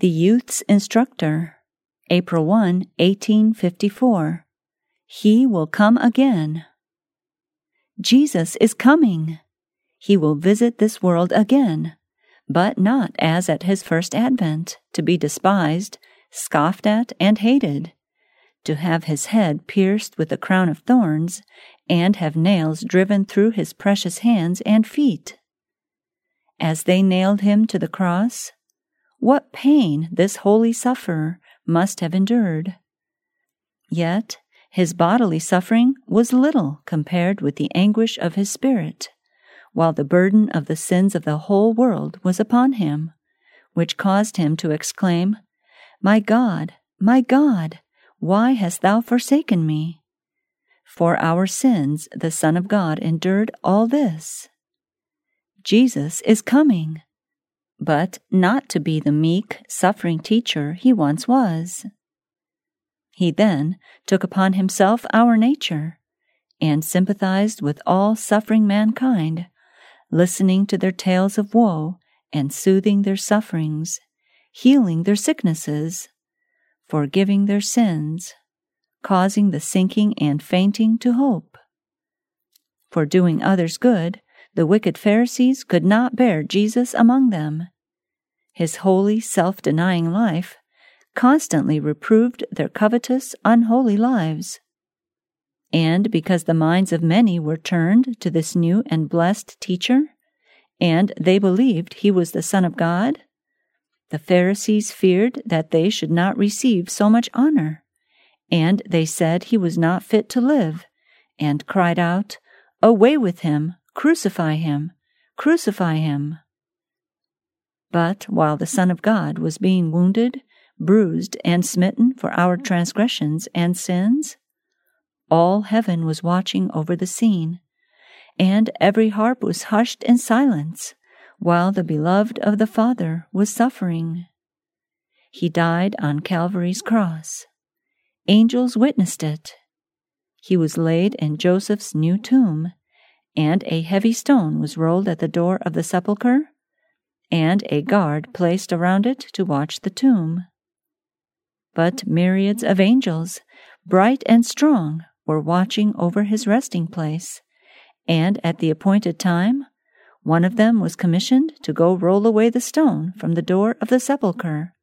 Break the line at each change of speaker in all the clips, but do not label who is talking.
The Youth's Instructor, April 1, 1854. He will come again. Jesus is coming. He will visit this world again, but not as at his first advent, to be despised, scoffed at, and hated, to have his head pierced with a crown of thorns, and have nails driven through his precious hands and feet. As they nailed him to the cross, what pain this holy sufferer must have endured. Yet his bodily suffering was little compared with the anguish of his spirit, while the burden of the sins of the whole world was upon him, which caused him to exclaim, my God, why hast thou forsaken me? For our sins the Son of God endured all this. Jesus is coming, but not to be the meek, suffering teacher he once was. He then took upon himself our nature, and sympathized with all suffering mankind, listening to their tales of woe, and soothing their sufferings, healing their sicknesses, forgiving their sins, causing the sinking and fainting to hope. For doing others good, the wicked Pharisees could not bear Jesus among them. His holy, self-denying life constantly reproved their covetous, unholy lives. And because the minds of many were turned to this new and blessed teacher, and they believed he was the Son of God, the Pharisees feared that they should not receive so much honor, and they said he was not fit to live, and cried out, away with him, crucify him, crucify him. But while the Son of God was being wounded, bruised, and smitten for our transgressions and sins, all heaven was watching over the scene, and every harp was hushed in silence, while the beloved of the Father was suffering. He died on Calvary's cross. Angels witnessed it. He was laid in Joseph's new tomb, and a heavy stone was rolled at the door of the sepulchre, and a guard placed around it to watch the tomb. But myriads of angels, bright and strong, were watching over his resting place, and at the appointed time, one of them was commissioned to go roll away the stone from the door of the sepulchre.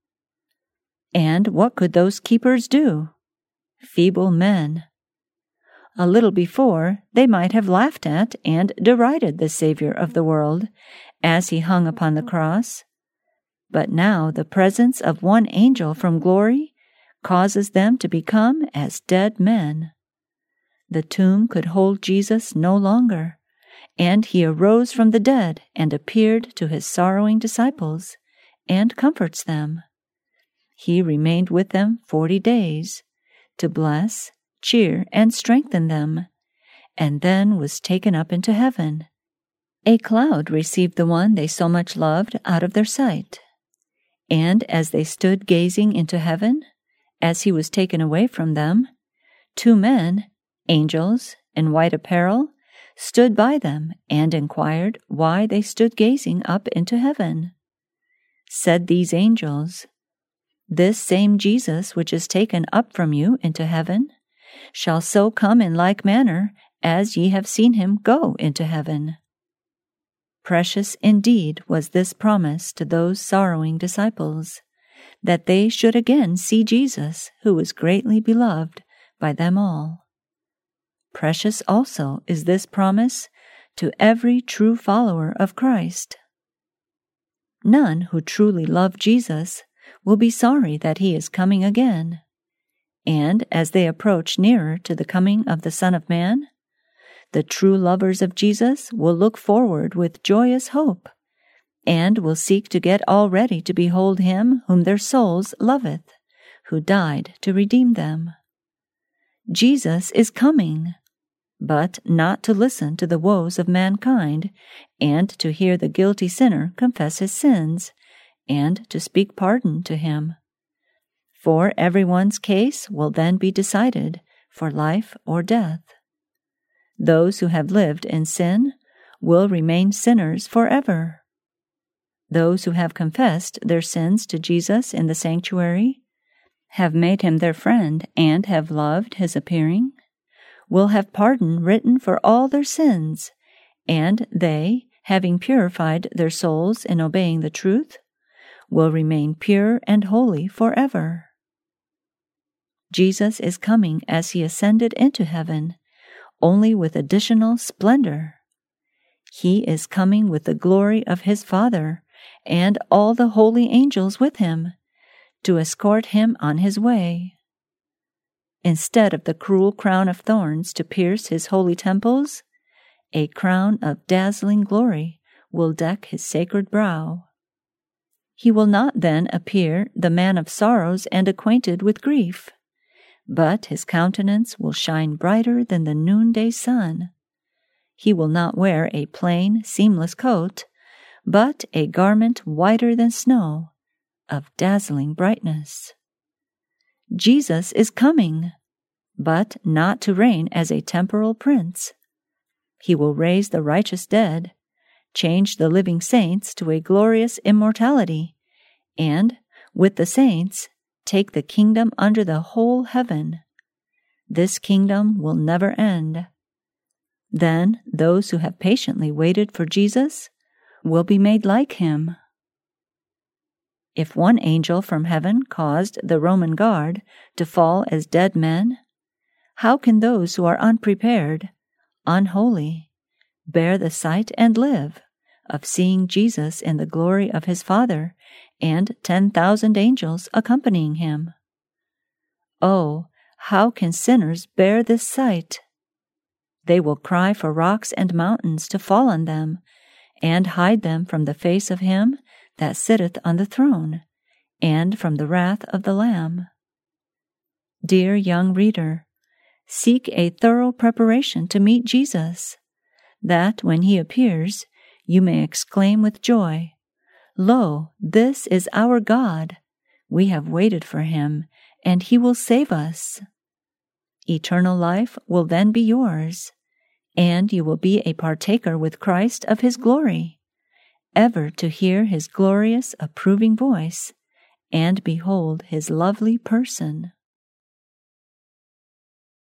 And what could those keepers do? Feeble men. A little before, they might have laughed at and derided the Savior of the world as he hung upon the cross. But now the presence of one angel from glory causes them to become as dead men. The tomb could hold Jesus no longer, and he arose from the dead and appeared to his sorrowing disciples, and comforts them. He remained with them 40 days, to bless, cheer, and strengthen them, and then was taken up into heaven. A cloud received the one they so much loved out of their sight. And as they stood gazing into heaven, as he was taken away from them, 2 men, angels, in white apparel, stood by them and inquired why they stood gazing up into heaven. Said these angels, this same Jesus which is taken up from you into heaven shall so come in like manner as ye have seen him go into heaven. Precious indeed was this promise to those sorrowing disciples, that they should again see Jesus, who was greatly beloved by them all. Precious also is this promise to every true follower of Christ. None who truly love Jesus will be sorry that he is coming again. And as they approach nearer to the coming of the Son of Man, the true lovers of Jesus will look forward with joyous hope, and will seek to get all ready to behold him whom their souls loveth, who died to redeem them. Jesus is coming, but not to listen to the woes of mankind, and to hear the guilty sinner confess his sins, and to speak pardon to him. For everyone's case will then be decided for life or death. Those who have lived in sin will remain sinners forever. Those who have confessed their sins to Jesus in the sanctuary, have made him their friend, and have loved his appearing, will have pardon written for all their sins, and they, having purified their souls in obeying the truth, will remain pure and holy forever. Jesus is coming as he ascended into heaven, only with additional splendor. He is coming with the glory of his Father and all the holy angels with him, to escort him on his way. Instead of the cruel crown of thorns to pierce his holy temples, a crown of dazzling glory will deck his sacred brow. He will not then appear the man of sorrows and acquainted with grief, but his countenance will shine brighter than the noonday sun. He will not wear a plain, seamless coat, but a garment whiter than snow, of dazzling brightness. Jesus is coming, but not to reign as a temporal prince. He will raise the righteous dead, change the living saints to a glorious immortality, and, with the saints, take the kingdom under the whole heaven. This kingdom will never end. Then those who have patiently waited for Jesus will be made like him. If one angel from heaven caused the Roman guard to fall as dead men, how can those who are unprepared, unholy, bear the sight and live of seeing Jesus in the glory of his Father and 10,000 angels accompanying him? Oh, how can sinners bear this sight? They will cry for rocks and mountains to fall on them, and hide them from the face of him that sitteth on the throne, and from the wrath of the Lamb. Dear young reader, seek a thorough preparation to meet Jesus, that when he appears, you may exclaim with joy, "Lo, this is our God. We have waited for him, and he will save us." Eternal life will then be yours, and you will be a partaker with Christ of his glory, ever to hear his glorious, approving voice, and behold his lovely person.